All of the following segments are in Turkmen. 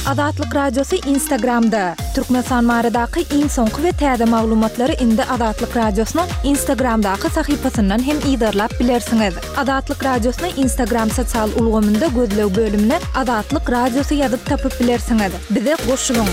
Adatlyk Radiosu Instagramda. Türkmenistan maradaki iň soňky we täze maglumatlary indi Adatlyk Radiosynyň Instagramdaky sahypasyndan hem ýydarlap bilersiňiz. Adatlyk Radiosynyň Instagram sosial ulgamynda gözlew bölümine Adatlyk Radiosu ýazyp tapyp bilersiňiz. Bize goşulyň.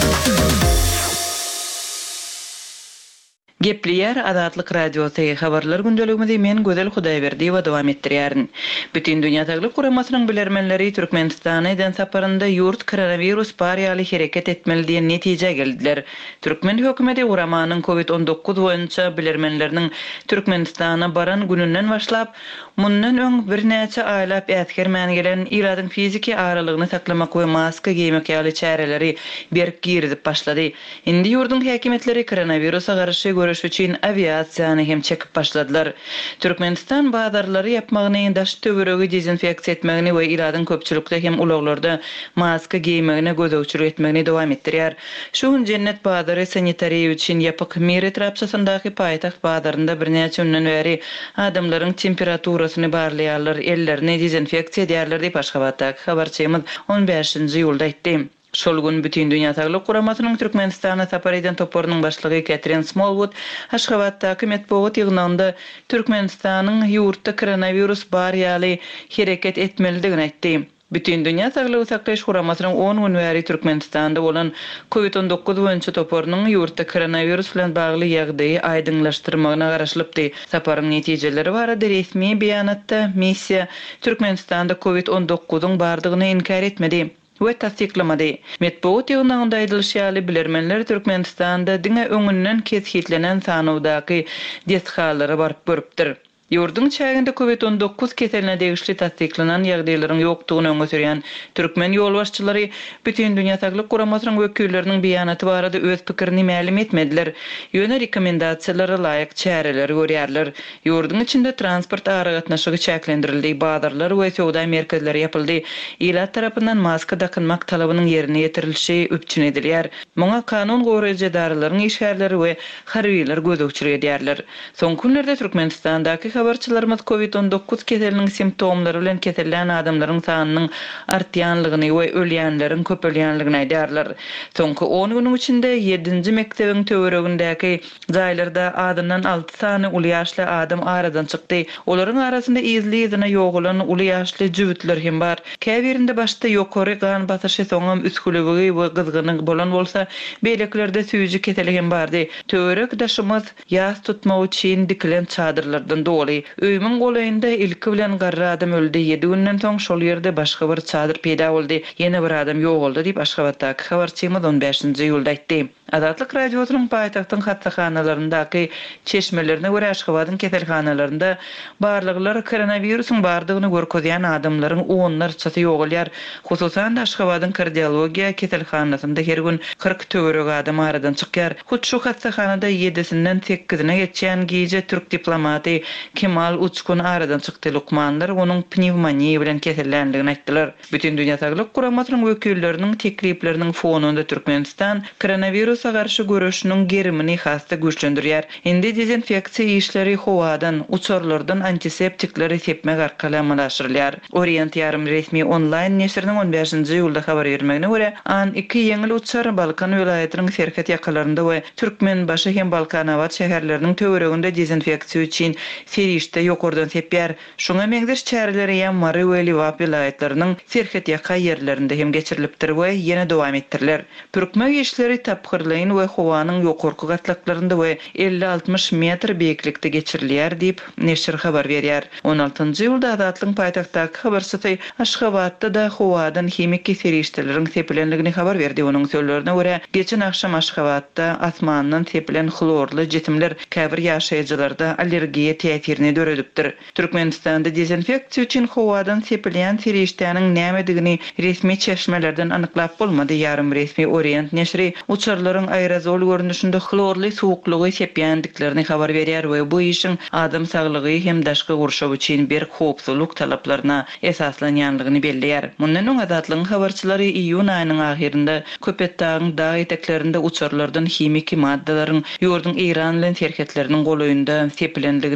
Gepliyer Adatlyk Radiosu habarlar gündeligimizde men Gözel Hudaýberdi we dowam etdirýärin. Bütün dünýä taýlyk guramasynyň bilermenleri Türkmenistana eden saparynda ýurt koronavirus barýaly hereket etmeli diýen netije geldiler. Türkmen hökümeti guramanyň COVID-19 boýunça bilermenleriniň Türkmenistana baran gününden başlap mundan öň birnäçe aýlap ätgermän gelen ýyladyň fiziki aralygyny saklamak we maska giymek ýaly çäreleri berk girdip başlady. Indi ýurdun häkimetleri koronavirusa garşy görüş üçin aviasiýany hem çekip başladylar. Türkmenistan badarlary ýapmagyny, daş töweregi dezinfeksiýa etmegini we ýyladyň köpçülikde hem ulaglarda maska giymegine gözegçilik etmegini dowam etdirýär. Şu cennet badary sanitariýa üçin ýapyk Miri Trabzonsyndaky paýtaxt badarynda birnäçe günden beri adamlaryň temperaturasyny barlaýarlar, ellerini dezinfeksiýa edýärler diýip Aşgabatdaky habarçymyz 15-nji ýylda aýtdy. Şol gün bütün dünýä taýlyk guramasynyň Türkmenistana sapar eden toporunyň başlygy Catherine Smallwood Aşgabatdaky matbuat ýygnynda Türkmenistanyň ýurtda koronavirus barýaly hereket etmelidigini aýtdy. Bütün dünýä saglygy saklaýyş guramasynyň 10 gün bäri Türkmenistanda bolan COVID-19 boýunça toporunyň ýurtda koronavirus bilen bagly ýagdaýy aýdyňlaşdyrmagyna garaşlypdy. Saparyň netijeleri barada resmi beýanatda missiýa Türkmenistanda COVID-19-yň bardygyny inkar etmedi we tasdiklamady. Matbuat ýygnynda aýdylýany bilermenler Türkmenistanda diňe öňünden keshitlenen sanawdaky deshalary baryp görüpdir. Ýurdun çäginde COVID-19 keseline degişli tasdiklanan ýagdaýlaryň ýokdugyny öňe sürýän türkmen ýolbaşçylary bütün dünýä taýlyk guramasynyň wekilleriniň beýanaty barada öz pikirini ma'lum etmediler. Ýöne rekomendasiýalary laýyk çäreler görýärler. Ýurdun içinde transport aragatnaşygy çäklendirildi, badarlar we sowda merkezleri ýapyldy. Ýylat tarapyndan maska takynmak talabynyň ýerine ýetirilişi öpçün edilýär. Muňa kanun goraýjy daralylaryň işgärleri we harbiýler gözegçilik edýärler. Soňky günlerde Türkmenistandaky habarçylarymyz COVID-19 keseliniň simptomlary bilen kesellän adamlaryň sanynyň artýanlygyny we ölýänleriň köpelýänligini aýdýarlar. Soňky 10 güniň içinde 7-nji mektebiň töweregindäki jaýlarda adamdan 6 sany uly ýaşly adam aradan çykdy. Olaryň arasynda izli-izine ýogulan uly ýaşly jüwitler hem bar. Käbirinde başda ýokary gan basyşy soňam üsküligi we gyzgynyk bolan bolsa, beýleklerde süýji keseli hem bardy. Töwerek daşymyz ýas tutmak üçin dikilen çadyrlardan doly. Öýmüň golaýynda ilki bilen garra adam öldü. 7 günden soň şol ýerde başga bir çadyr peýda boldy. Ýene bir adam ýok boldy diýip Aşgabatdaky habarçymyz 15-nji ýylda aýtdy. Adatlyk Radiosynyň paýtagtyň hatsaxanalaryndaky çeşmelerine görä Aşgabatyň keselhanalarynda barlyklar koronavirusyň bardygyny görkezýän adamlaryň onlar çaty ýok bolýar. Hususan Aşgabatyň kardiologiýa keselhanasynda her gün 40 töwerek adam aradan çykýar. Hut şu hatsaxanada 7-sinden 8-ine geçýän giýje türk diplomaty Kemal Uçkun aradan çykdy. Lukmanlar onuň pnevmoniýa bilen kesellenligini aýtdylar. Bütün dünýä taýlyk guramasynyň wekilleriniň teklipleriniň fonunda Türkmenistan koronavirusa garşy görüşiniň gerimini hasta güçlendirýär. Indi dezinfeksiýa işleri howadan, uçurlardan antiseptikleri sepmek arkaly amallaşdyrylýar. Orient ýarym resmi online neşriniň 15-nji ýylda habar bermegine görä, an 2 ýeňil uçar Balkan welaýatynyň Serket ýakalarynda we Türkmen başy hem Balkanawat şäherleriniň töwereginde dezinfeksiýa üçin serişde ýokurdan sepýär. Şoňa meňdeş çäreleri ýa Mary we Liwap welaýatlarynyň Serket ýaka ýerlerinde hem geçirilipdir we ýene dowam etdiriler. Pürkmek işleri tapgyrlaýyn we howanyň ýokurky gatlaklaryndə we 50-60 metr beýiklikde geçirilýär diýip neşr habar berýär. 16-njy ýylda Adatlyň paýtagtdaky habarçysy Aşgabatda da howadan hemik serişdeleriň sepilenligini habar berdi. Onuň sözlerine görä, geçen akşam Aşgabatda asmandan sepilen klorly jisimler käbir ýaşaýjylarda allergiýa täsirini döredipdir. Türkmenistanda dezinfeksiýa üçin howadan sepilýän serişdäniň nämedigini resmi çeşmelerden anyklap bolmady. Ýarym resmi Orient neşri uçarlaryň aerozol görnüşinde klorly suwuklygy sepýändiklerini habar berýär we bu işin adam saglygy hem daşky gurşaw üçin bir howpsuzlyk talaplaryna esaslanýanlygyny belleýär. Mundan öň Adatlyň habarçylary iýun aýynyň ahirinde Köpetdagyň dağ eteklerinde uçarlardan hemiki maddalaryň ýurdun Iran bilen serketläriniň golaýynda sepilenligini habar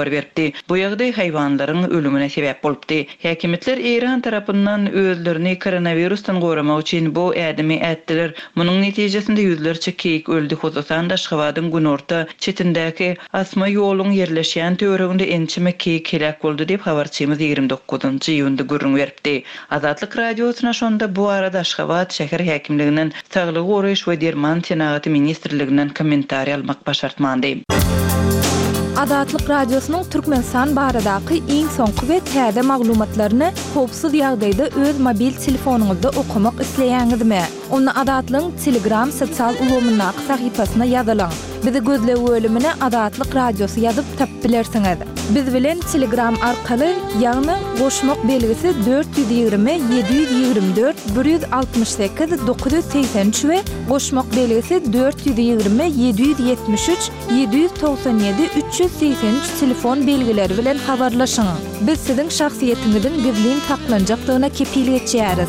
habar berdi. Bu ýagdaý haýwanlaryň ölümine sebäp bolupdy. Häkimetler İran tarapyndan özlerini koronavirusdan goramak üçin bu ädimi ätdiler. Munyň netijesinde yüzlerçe keyik öldü. Hozosan Daşgabatyň günorta çetindäki asma ýoluň yerleşýän töwereginde ençime keyik helak boldy diýip habarçymyz 29-njy ýylda gürrüň berdi. Azatlyk radiosuna şonda bu arada Daşgabat şäher häkimliginden Saglyk goraýyş we derman senaty ministrliginden kommentariýa almak başartmandy. Azatlyk radiosynyň Türkmenistan baradaky iň soňky we täze maglumatlaryny howpsuz ýagdaýda öz mobil telefonuňyzda okumak isleýäňizmi? Onu Azatlyň Telegram sosial ulgamynyň sahypasyna ýazylaň. Bizi gözle bölümine Azatlyk radiosu ýazyp tapyp bilersiňiz. Biz bilen Telegram arkaly ýagny goşmak belgisi 420 724 168 983 we goşmak belgisi 420 773 797 383 telefon belgileri bilen habarlaşyň. Biz siziň şahsiýetiňiziň gizlin saklanjakdygyna kepillik etýäris.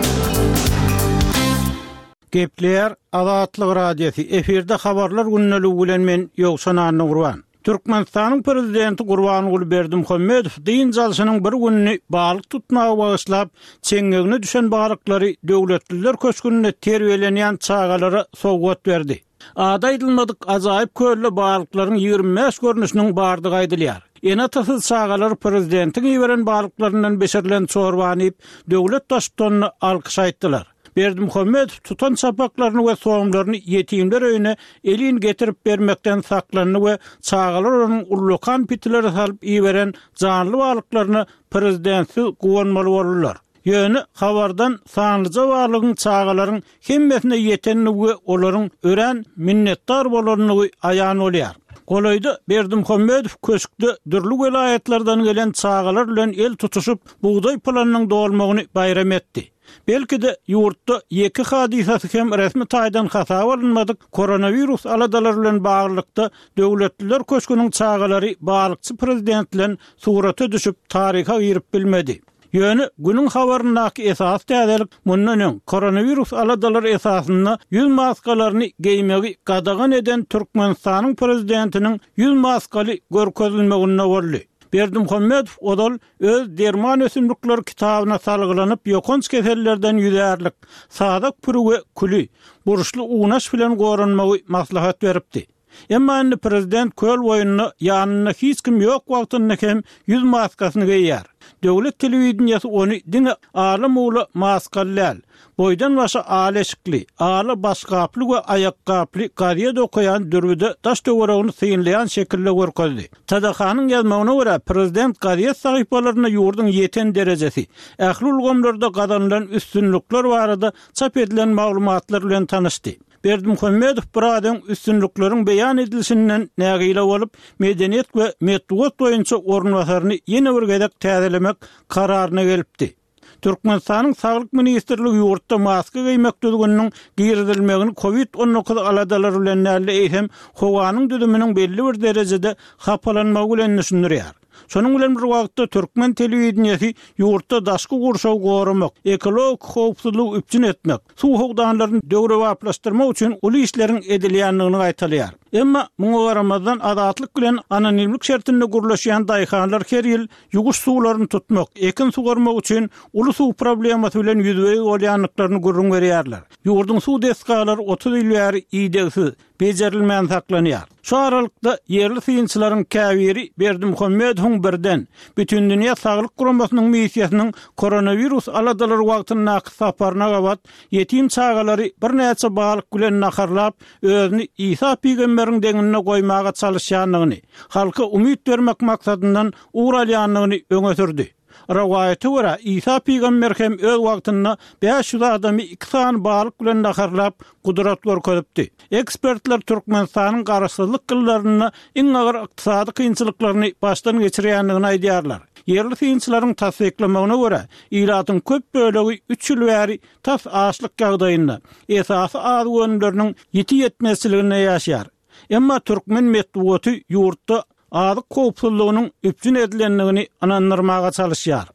Gepler Azatlyk radiosu efirde habarlar günneligi bilen men Ýogşan Anurwan. Türkmenistanyň prezidenti Gurbanuly Berdimuhammedow diň jalşynyň bir günni balyk tutmagy bagyşlap, çeňegine düşen balyklary döwletliler köşkünde terbiýelenýän çagalary sowgat berdi. Ada aýdylmadyk ajaýyp köllü balyklaryň 25 görnüşiniň bardygy aýdylýar. Ene tasıl çagalar prezidentin ýiberen balyklarynyň beşerilen çorbanyp döwlet daşypdyny alkyş aýtdylar. Berdimuhammedow tutan sapaklaryny we soňlaryny ýetimler öýüne elin getirip bermekden saklanyny we çagalar onuň ullukan pitleri salyp ýiberen janly balyklaryny prezidenti gowanmaly bolurlar. Ýöne habardan sanlyca balygyň çagalaryň hemmesine ýetenini we olaryň ören minnetdar bolaryny aýan bolýar. Golaýda Berdimuhammedow köşkde dürli welaýatlardan gelen çagalar bilen el tutuşup buğday planynyň dolmagyny bayram etdi. Belki de ýurtda ýeki hadisasy hem resmi taýdan hasap alınmadyk koronavirus aladalary bilen baglykda döwletliler köşküniň çagalary balykçy prezident bilen surata düşüp taryha girip bilmedi. Ýöne günüň habaryndaky esas täzelik mundan koronavirus aladalary esasyny ýüz maskalaryny geýmegi gadagan eden Türkmenistanyň prezidentiniň ýüz maskaly görkezilmegine boldy. Berdimuhammedow odal öz derman ösümlikleri kitabyna salgylanyp ýokanç kesellerden ýüzärlik, sadak pürü we küli, buruşly unaş bilen goranmagy maslahat beripdi. Emma indi prezident köl boýuny ýanyna hiç kim ýok wagtynda hem ýüz maskasyny geýýär. Döwlet telewizionyasy ony diňe aly muly maskallar, boydan başa aleşikli, aly başgaply we aýakgaply gaziýet okuyan dürüde taş töweregini synlayan şekilde görkezdi. Tadahanyň ýazmagyna görä prezident gaziýet sahypalaryna ýurdun ýeten derejesi, ähli ulgamlarda gazanylan üstünlikler barada çap edilen maglumatlar bilen tanışdy. Berdimuhammedow buradan üstünlikleriň beýan edilişinden nägile bolup, medeniýet we metduat boýunça ornwasaryny ýene bir gezek täzelemek kararyna gelipdi. Türkmenistanyň Saglyk ministrligi ýurtda maska geýmekdiginiň giridilmegini COVID-19 aladalary bilen näle eýsem, howanyň düzüminiň belli bir derejede hapalanmagy bilen düşünýär. Şonuň bilen bir wagtda Türkmen telewizionyasy ýurtda daşky gurşaw goramak, ekologik howpsuzlyk üpjün etmek, suw howdanlaryny döwrewaplaşdyrmak üçin uly işleriň edilýändigini aýtalýar. Emma muňa garamazdan azatlyk bilen anonimlik şertinde gurlaşýan daýhanlar her ýyl ýuguş suwlaryny tutmak, ekin sugarmak üçin uly suw problemasy bilen ýüzbegi bolýanlyklaryny gurrun berýärler. Ýurdun suw deskalary 30 ýyl ýeri bejerilmän saklanýar. Şu aralykda yerli synçylaryň käbiri Berdimuhammedow birden bütün dünýä saglyk guramasynyň missiýasynyň koronavirus aladalary wagtyna saparyna gabat ýetim çagalary bir näçe balyk bilen naharlap özüni İsa peýgamberiň deňine goýmaga çalışýanlygyny, halka umyt bermek maksadyndan uğralýanlygyny öňe sürdi. Rawaýaty görä İsa peýgamber hem öz wagtynda 500 adamy 2 san balyk bilen naharlap gudrat görkezipdi. Ekspertler Türkmenistanyň garaşsyzlyk gyllaryny iň agyr ykdysady kynçylyklaryny başdan geçirýändigini aýdýarlar. Yerli synçylaryň tasdiklamagyna görä, ýylatyň köp bölegi 3 ýyl bäri tas açlyk ýagdaýynda esasy az gönülleriniň ýetmezçiligine ýaşaýar. Emma türkmen metduaty ýurtda adyk howpsuzlygynyň üpjün edilendigini anandyrmaga çalışýar.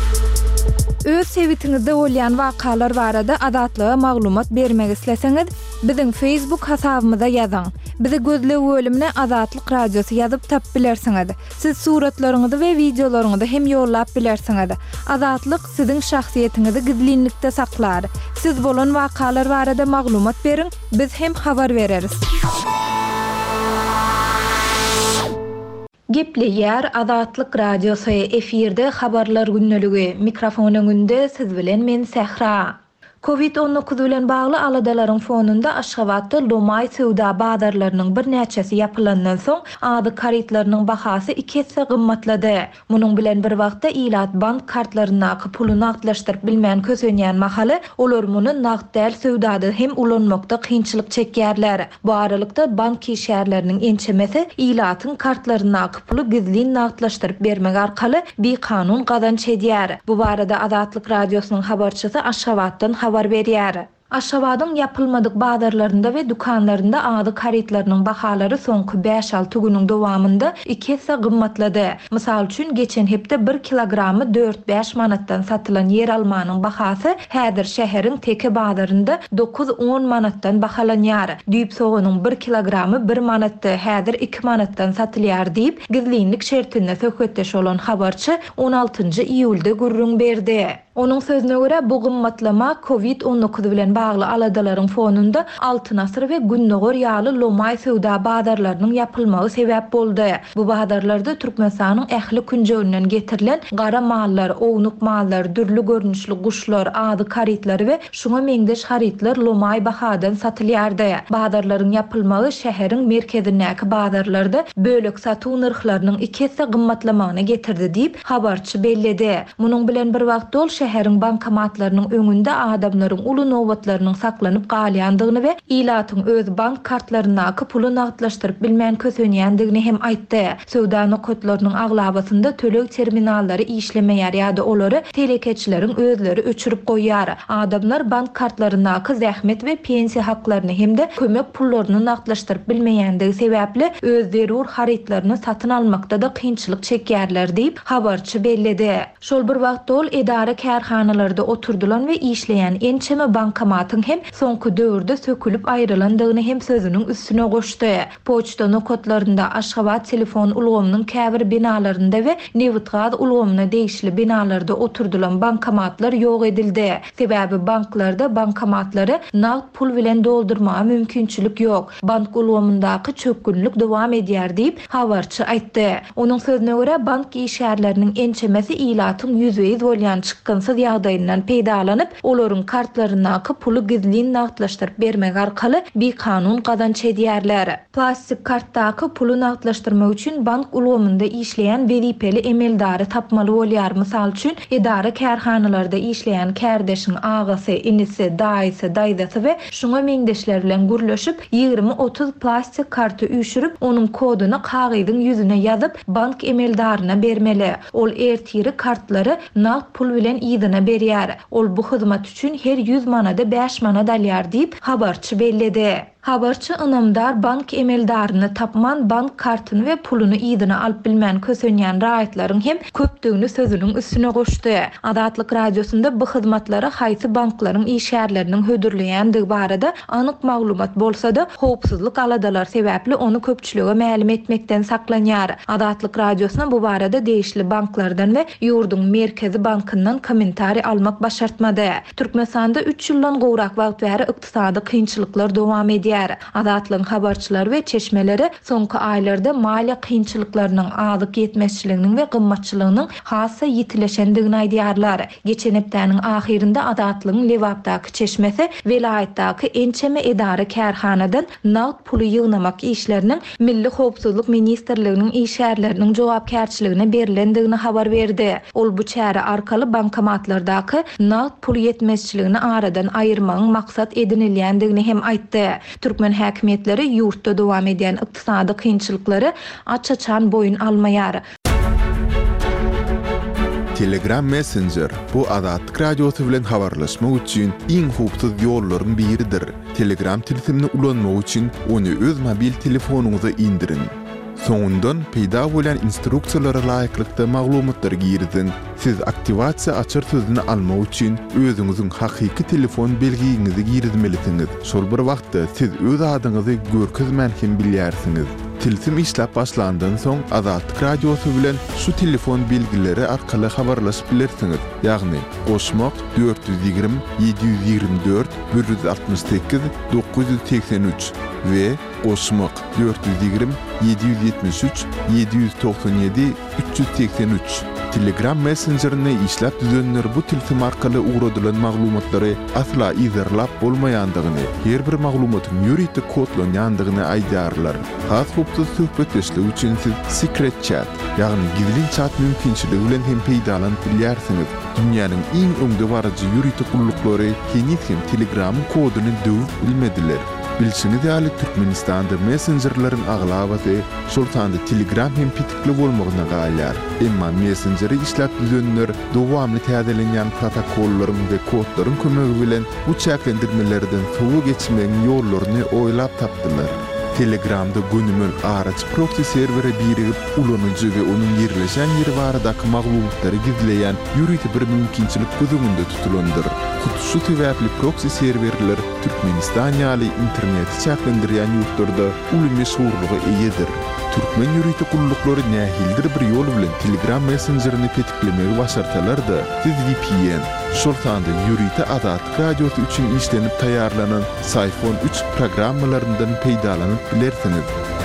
Öz sevitiňizde bolýan wakalar barada adatlyga maglumat bermek isleseňiz, Bizim Facebook hasabymyza ýazan. Bizi gözle bölümine Azatlyk Radiosu ýazyp tap bilersiňiz. Siz suratlaryňyzy we videolaryňyzy hem ýollap bilersiňiz. Azatlyk siziň şahsiýetiniňizi gizlinlikde saklar. Siz bolan wakalar barada maglumat beriň, biz hem habar bereriz. Gepli ýer Azatlyk Radiosu efirde habarlar günneligi. Mikrofonyň önünde siz bilen men Sehra. Covid-19 bilen bagly aladalaryň fonunda Aşgabatda lomay sowda bazarlarynyň bir näçesi ýapylandan soň ady karitlarynyň bahasy 2 hisse gymmatlady. Munyň bilen bir wagtda Ilat bank kartlaryna pulyny nagdlaşdyryp bilmän kösenýän mahaly olar muny nagd däl sowdada hem ulanmakda kynçylyk çekýärler. Bu aralykda bank kişärleriniň ençemesi Ilatyň kartlaryna puly gizli nagdlaşdyryp bermek arkaly bir kanun gazanç edýär. Bu barada Azatlyk Radiosynyň habarçysy Aşgabatdan habar berýär. Aşgabatyň ýapylmadyk bazarlarynda we dukanlarynda ady karitlarynyň bahalary soňky 5-6 günüň dowamında 2 hisse gymmatlady. Mysal üçin geçen hepde 1 kilogramy 4-5 manatdan satylan yer almanyň bahasy häzir şäheriň teke bazarynda 9-10 manatdan bahalanýar. Düýp soğanyň 1 kilogramy 1 manatdy, häzir 2 manatdan satylýar diýip gizlinlik şertinde söhbetdeş bolan habarçy 16-njy iýulda gurrun berdi. Onun sözüne göre bu gymmatlama Covid-19 bilen bagly aladalaryň fonunda altyn asyr we günnägör ýaly lomay sowda bazarlarynyň ýapylmagy sebäp boldy. Bu bazarlarda Türkmenistanyň ähli künjegünden getirilen gara mallar, ownuk mallar, dürli görnüşli guşlar, ady karitlary we şuňa meňdeş haritler lomay bahadan satylýardy. Bazarlaryň ýapylmagy şäheriň merkezindäki bazarlarda bölek satuw narhlarynyň 2 hisse gymmatlamagyna getirdi diýip habarçy belledi. Munyň bilen bir wagt ol şäheriň bankomatlarynyň öňünde adamlaryň uly nowbatlarynyň saklanyp galýandygyny we Ilatyň öz bank kartlaryna puly nagdlaşdyryp bilmän kösenýändigini hem aýtdy. Sowda nokotlarynyň aglabasynda tölek terminallary işlemeýär ýa-da olary telekeçileriň özleri öçürüp goýýar. Adamlar bank kartlaryna zähmet we pensiýa haklaryny hemde kömek pullaryny nagdlaşdyryp bilmeýändigi sebäpli öz zerur haritlaryny satyn almakda da kynçylyk çekýärler diýip habarçy belledi. Şol bir wagt ol edara kärhanalarda oturdulan we işleýän ençeme bankomatyň hem soňky döwürde sökülip aýrylandygyny hem sözüniň üstüne goşdy. Poçta nokotlarynda Aşgabat telefon ulgamynyň käbir binalarynda we Newitgaz ulgamyna değişli binalarda oturdulan bankomatlar ýok edildi. Sebäbi banklarda bankomatlary nagd pul bilen doldurmaga mümkinçilik ýok. Bank ulgamyndaky çökgünlük dowam edýär diýip habarçy aýtdy. Onuň sözüne görä bank işärleriniň ençemesi Ilatyň ýüzüýiz bolýan çykgynsyz ýagdaýyndan peýdalanyp olaryň kartlaryna puly gizli nagdlaşdyryp bermek arkaly bir kanun gazanç edýärler. Plastik kartdaky puly nagdlaşdyrmak üçin bank ulgamynda işleýän beripeli emeldary tapmaly bolýar. Mysal üçin edara kärhanalarda işleýän kärdeşiň agasy, inisi, daýysy, daýdasy we şuňa meňdeşler bilen gürleşip 20-30 plastik karty üýşürip onuň koduny kagyzyň ýüzüne ýazyp bank emeldaryna bermeli. Ol ertiri kartlary nagd pul bilen ýygyna berýär. Ol bu hyzmat üçin her 100 manada 5 manat alýar diýip habarçy belledi. Habarçy ynamdar bank emeldaryny tapman bank kartyny we puluny ýygyna alyp bilmän kösenýän raýatlaryň hem köpdigini sözüniň üstüne goşdy. Azatlyk Radiosunda bu hyzmatlary haýsy banklaryň işärleriniň hödürleýändigi barada anyk maglumat bolsa-da howpsuzlyk aladalar sebäpli onu köpçülige ma'lum etmekden saklanýar. Azatlyk Radiosuna bu barada değişli banklardan we ýurduň merkezi bankyndan kommentari almak başartmady. Türkmenistanda 3 ýyldan gowrak wagt bäri ykdysady kynçylyklar dowam edýär. Azatlyň habarçylary we çeşmeleri soňky aýlarda maliýe kynçylyklarynyň, azyk ýetmezçiliginiň we gymmatçylygynyň hassa ýitileşendigini aýdýarlar. Geçen hepdäniň ahirinde Azatlyň Lewapdaky çeşmesi vilayetdaky ençeme edara kärhanadan nagd puly ýygnamak işleriniň Milli Howpsuzlyk Ministrliginiň işärleriniň jogapkärçiligine berilendigini habar berdi. Ol bu çäre arkaly bankomatlardaky nagd pul ýetmezçiligini aradan aýyrmagyň maksat edinilýändigini hem aýtdy. Türkmen häkimetleri ýurtda dowam edýän ykdysady kynçylyklary açaçan boyun almaýar. Telegram Messenger bu Azatlyk Radiosu bilen habarlaşmak üçin iň howpsuz ýollaryň biridir. Telegram tilsimini ulanmak üçin onu öz mobil telefonuňyza indirin. Soňundan peýda bolan instruksiýalara laýyklykda maglumatlar girdin. Siz aktivasiýa açyr sözüni almak üçin özüňiziň hakyky telefon belgiňizi girdmelisiniz. Şol bir wagtda siz öz adyňyzy görkezmän hem bilýärsiňiz. Tilsim işläp başlandan soň Azatlyk radiosy bilen şu telefon belgileri arkaly habarlaşyp bilersiňiz. Ýagny Osmak 420 724 168 983 we Osmak 420 773 797 383 Telegram Messenger'ine işläp düzenler bu tilsim arkaly uğradylan maglumatlary asla izerlap bolmaýandygyny, her bir maglumatyň ýuridik kodlanýandygyny aýdarlar. Has hupsuz söhbetleşlik üçin siz secret chat, ýagny gizli chat mümkinçiligi bilen hem peýdalanyp bilýärsiňiz. Dünýäniň iň öňde barajy ýuridik gullyklary hiç kim Telegram'yň koduny döwüp bilmediler. Bilsiniz ýaly Türkmenistanda messengerlaryň aglabaty şoltanda Telegram hem pitikli bolmagyna gaýlar. Emma messengeri işläp düzenler dowamly täzelenýän protokollaryň we kodlaryň kömegi bilen bu çäklendirmelerden soňa geçmeň ýollaryny oýlap tapdylar. Telegramda günümün araç proxy servere birigip ulanyjy we onuň ýerleşen ýeri baradaky maglumatlary gizleýän ýuridik bir mümkinçilik gözüňünde tutulandyr. Şu sebäpli proxy serverler Türkmenistan ýaly internet çäklendirýän ýurtlarda uly meşhurlygy eýedir. Türkmen ýuridik gullyklary nähildir bir ýol bilen Telegram messengerini petiklemegi başartalar-da siz VPN, şoltanda ýuridik Azatlyk radiosy üçin işlenip taýýarlanan iPhone 3 programmalaryndan peýdalanyp bilersiňiz.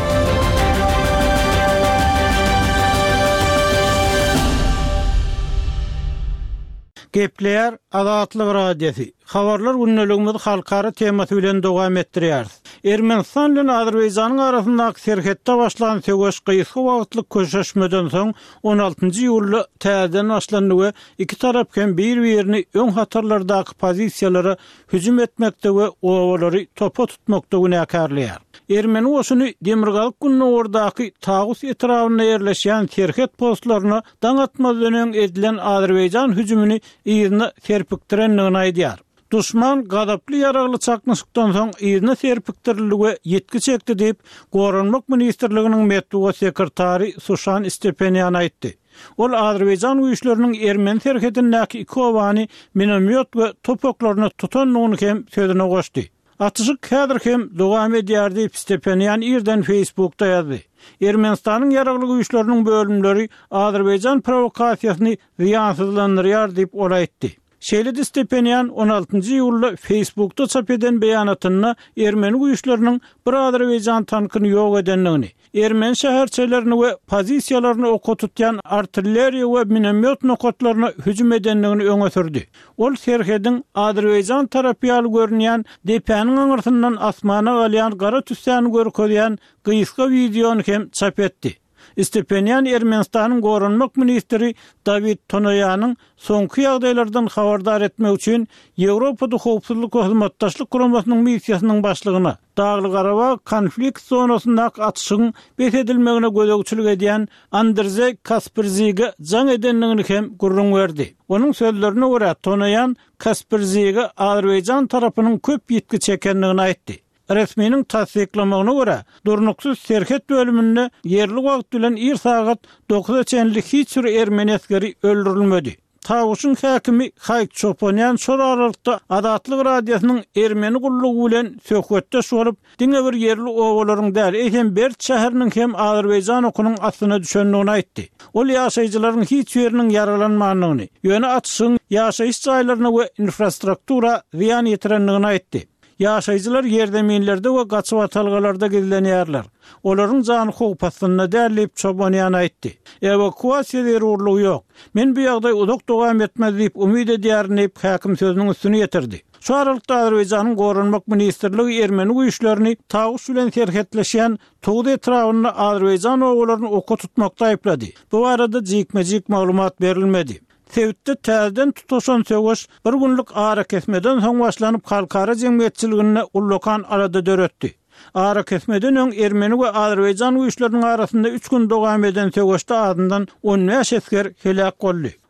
Gepler Azatlyk radiosy. Habarlar günneligimiz halkara temasy bilen dowam etdirýär. Ermenistan bilen Azerbaýjanyň arasyndaky serhetde başlanan söwüş gysga wagtlyk köşeşmeden soň 16-njy ýylda täzeden başlandy we iki tarap hem bir-birini öň hatarlardaky pozisiýalary hüjüm etmekde we owalary topa tutmakda günäkärleýär. Ermeni oşuny Demirgalyk gününe ordaky tagus etrawyna ýerleşýän serhet postlaryna daň atmaz dönen edilen Azerbaýjan hüjümini ýerine serpikdirenligini aýdýar. Duşman gadaply ýaragly çaknysykdan soň ýerine serpikdiriligi ýetki çekdi diýip Goranmak ministrliginiň medeniýet sekretary Suşan Stepenyan aýtdy. Ol Azerbaýjan güýçleriniň Ermeni serhetindäki iki owany minomyot we topoklaryny tutanlygyny hem sözüne goşdy. Atyşyk häzir hem dowam edýär diýip Stepenyan ýerden Facebookda ýazdy. Ermenistanyň ýaragly güýçleriniň bölümleri Azerbaýjan provokasiýasyny ziýansızlandyrýar diýip ol aýtdy. Şeýle Stepenyan 16-njy ýylda Facebookda çap eden beýanatyna Ermeni güýçleriniň bir Azerbaýjan tankyny ýok edenligini, Ermeni şäherçilerini we pozisiýalaryny oka tutýan artilleriýa we minomyot nokatlaryna hüjüm edenligini öňe sürdi. Ol serhediň Azerbaýjan tarapy ýaly görünýän depäniň aňyrtyndan asmana galýan gara tüssäni görkezýän gysga videony hem çap etdi. Stepenyan Ermenistanyň Goranmak ministri David Tonoyanyň soňky ýagdaýlardan habardar etmek üçin Ýewropada howpsuzlyk we hyzmatdaşlyk guramasynyň missiýasynyň başlygyna Dagly Garabag konflikt zonasyndaky atyşyň besedilmegine gödegçilik edýän Andrzej Kasperziga jaň edenligini hem gurrun berdi. Onuň sözlerine görä Tonoyan Kasperziga Azerbaýjan tarapynyň köp ýetki çekenligini aýtdy. Resminiň tasdiklamagyna görä, durnuksuz serhet bölüminde yerli wagt bilen ir sagat 9-çenlik hiç bir Ermeni askeri öldürilmedi. Taguşun häkimi Hayk Çopanyan şol aralykda Azatlyk radiosynyň Ermeni gullugy bilen söhbetdeş bolup, diňe bir yerli owalaryň däl, hem Bert şäheriniň hem Azerbaýjan okunyň astyna düşenligini aýtdy. Ol ýaşaýjylaryň hiç ýeriniň yaralanmagyny, ýöne atyşyň ýaşaýyş jaýlaryna we infrastruktura ziýan ýetirenligini aýtdy. Ýaşaýjylar ýerdeminlerde we gaçyp atalgalarda gizlenýärler. Olaryň jany howpasyna därlip Çobanyan aýtdy. Evakuasiýa zerurlugy ýok. Men bu ýagdaý uzak dowam etmez diýip umyt edýärin diýip häkim sözüniň üstüne ýetirdi. Şu aralykda Azerbaýjanyň Goranmak ministrligi Ermeni güýçlerini tagus bilen serhetleşýän Togda etrawyna Azerbaýjan owalaryny oka tutmakda aýplady. Bu arada jikmejik maglumat berilmedi. Sevitde täzeden tutaşan söwüş bir günlük ara kesmeden soň başlanyp halkara jemgyýetçiligine ullokan arada döretdi. Ara kesmeden öň Ermeni we Azerbaýjan güýçleriniň arasynda 3 gün dowam eden söwüşde adyndan 15 esker helak boldy.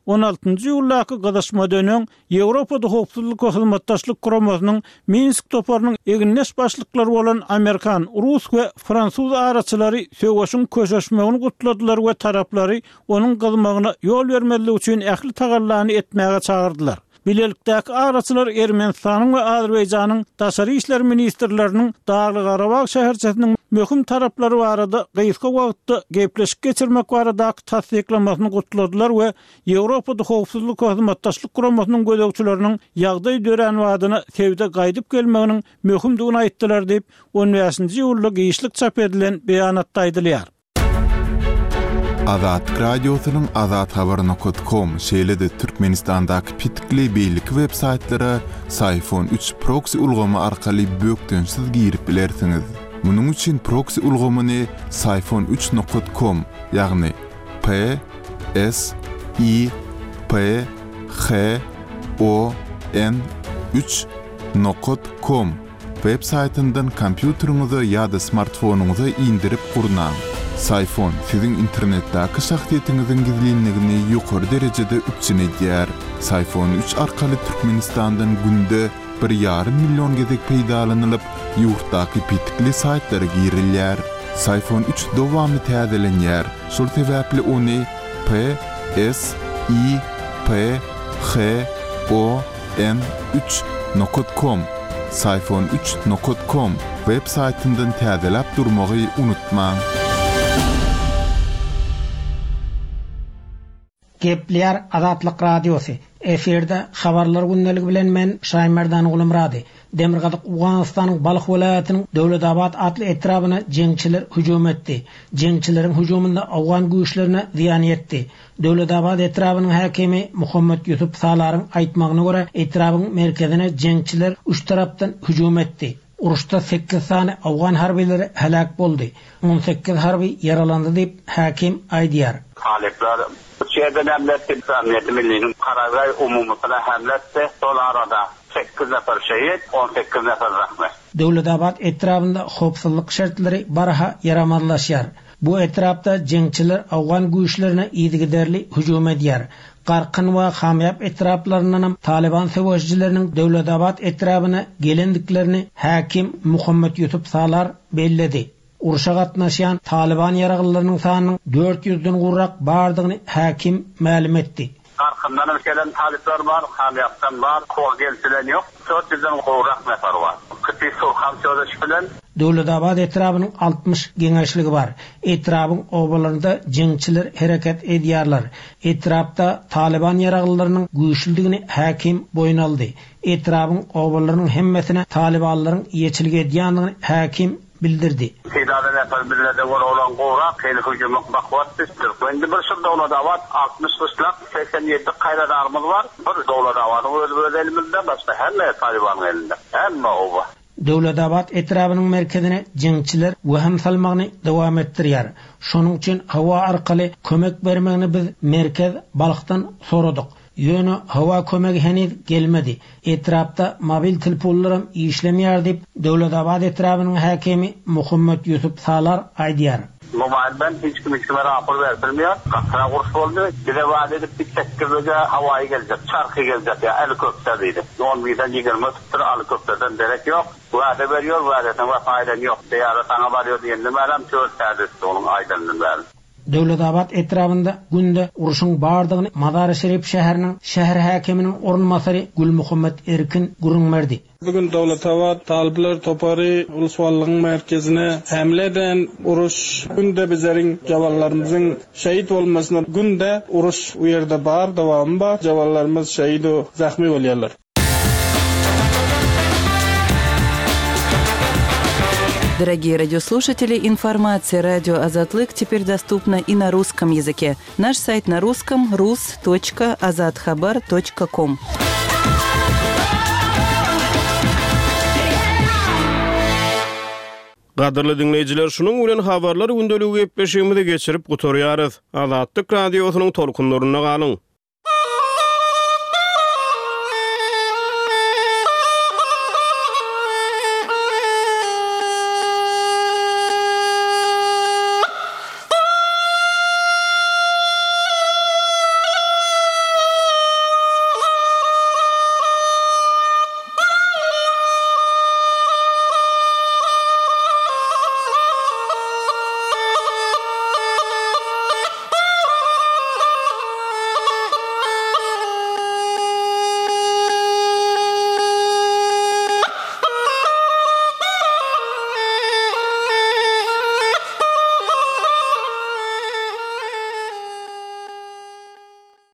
16-njy ýyllaky gydaşma dönen Ýewropada howpsuzlyk we hyzmatdaşlyk guramasynyň Minsk toparynyň eginleş başlyklary bolan Amerikan, Rus we Fransuz araçylary söwüşiň köşeşmegini gutladylar we taraplary onuň gyzmagyna ýol bermeli üçin ähli tagallany etmäge çağırdylar. Bilelikdäki araçylar Ermenistanyň we Azerbaýjanyň daşary işler ministrleriniň Dagly Garabag şäherçesiniň möhüm taraplary barada gysga wagtda gepleşik geçirmek barada tasdiklamasyny gutladylar we Ýewropada howpsuzlyk we hyzmatdaşlyk guramasynyň gözegçileriniň ýagdaý dören wadyna sebde gaýdyp gelmeginiň möhümdigini aýtdylar diýip 15-nji ýylda giýişlik çap edilen beýanatda aýdylýar. Azat radyosynyň azathabar.com şeýlede Türkmenistandaky pitikli beýlik websaytlary Sayfon 3 proxy ulgamy arkaly bökdönsiz girip bilersiňiz. Munuň üçin proxy ulgamyny sayfon3.com ýagny p s i p h o n 3.com websaytyndan kompýuteriňize ýa-da smartfonuňyza indirip gurnaň. Sayfon sizin internetdäki şahsiýetiňiziň gizlinligini ýokary derejede üçinedýär. Sayfon 3 arkaly Türkmenistandan günde 1,5 milyon gezek peýdalanylyp, ýurtdaky pitikli saytlara girilýär. Sayfon 3 dowamy täzelenýär. Şol sebäpli ony p s i p h o n 3.com sayfon3.com websaytyndan täzelep durmagy unutmaň. Gepler Azatlyk Radiosu. Eferde habarlar günneligi bilen men Şaýmerdan Gulumrady. Demirgazyk Awganystanyň Balyk welaýatynyň Döwledabad atly etrabyna jeňçiler hüjum etdi. Jeňçileriň hüjumunda Awgan güýçlerine ziýan ýetdi. Döwledabad etrabynyň häkimi Muhammed Yusuf Salaryň aýtmagyna görä, etrabyň merkezine jeňçiler üç tarapdan hüjum etdi. Uruşda 8 sany Awgan harbileri helak boldy. 18 harbi yaralandy diýip häkim aýdýar. Talepler Şehirden emniyeti millinin karargay umumutuna hemletti. Sol arada 8 nefer şehit, 18 nefer rahmet. Döwledabad etrafında howpsuzlyk şertleri barha yaramadlaşýar. Bu etrafda jeňçiler Awgan güýçlerine ýygyderli hüjum edýär. Qarqyn we hamyap etraflarynyň Taliban söwüşçileriniň Döwledabad etrafyna gelendiklerini häkim Muhammed Yusuf Salar belledi. Uruşa gatnaşýan Taliban ýaraglylarynyň sanynyň 400-den gurrak bardygyny häkim ma'lum etdi. Qarqyndan gelen talipler bar, hamyapdan bar, kogelsilen ýok. 400-den gurrak nefer bar. Kıtı sulhan söýleşip bilen Döwledabad etrafynyň 60 geňeşligi bar. Etrabyň obalarynda jeňçiler hereket edýärler. Etrapda Taliban ýaraglylarynyň güýçlüligini häkim boyun aldy. Etrabyň obalarynyň hemmesine Talibanlaryň ýeçiligi edýändigini häkim bildirdi. Tidada nefer birlerde olan gowrak, heli hüjumyk bakwatdy. Türkmendi bir şol Döwledabad 60 kışlak 87 gaýradarymyz bar. Bir Döwledabad öz elimizde, başga hemme Talibanyň elinde. Hemme oba. Döwledabad etrabynyň merkezine jeňçiler weham salmagyny dowam etdirýär. Şonuň üçin hawa arkaly kömek bermegini biz merkez Balykdan soradyk. Ýöne hawa kömegi heniz gelmedi. Etrapda mobil telefonlarym işlemýär diýip Döwledabad etrabynyň häkimi Muhammed Yusuf Salar aýdýar. Mobilden hiç kimse rapor vermiyor. Kaçra kurs oldu. Bir de vaat edip bir tekkeloja havayı gelecek, çarkı gelecek ya helikopter dedi. 10'dan 20 tuttur helikopterden derek yok. Vaat veriyor, vaadetten faydan yok. Diyara sana varıyor diye numaram çöl serdi onun aydınlığını verdi. Döwledabad etrafında günde uruşun bardygyny Madar Şerif şäheriniň şäher häkiminiň orunmasary Gülmuhammed Erkin gurunmerdi. Bugün Döwledabad talipler topary uluswalygyň merkezine hamle eden uruş günde bizleriň jawarlarymyzyň şehit bolmasyna günde uruş u ýerde bar, dowam bar. Jawarlarymyz şehit we zahmy bolýarlar. Дорогие радиослушатели, информация «Радио Азатлык» теперь доступна и на русском языке. Наш сайт на русском – rus.azathabar.com. Gadyrly dinleyijiler, şunuň bilen habarlar gündeligi gepleşigimizi geçirip gutorýarys. Azatlyk radiosynyň tolkunlaryna galyň.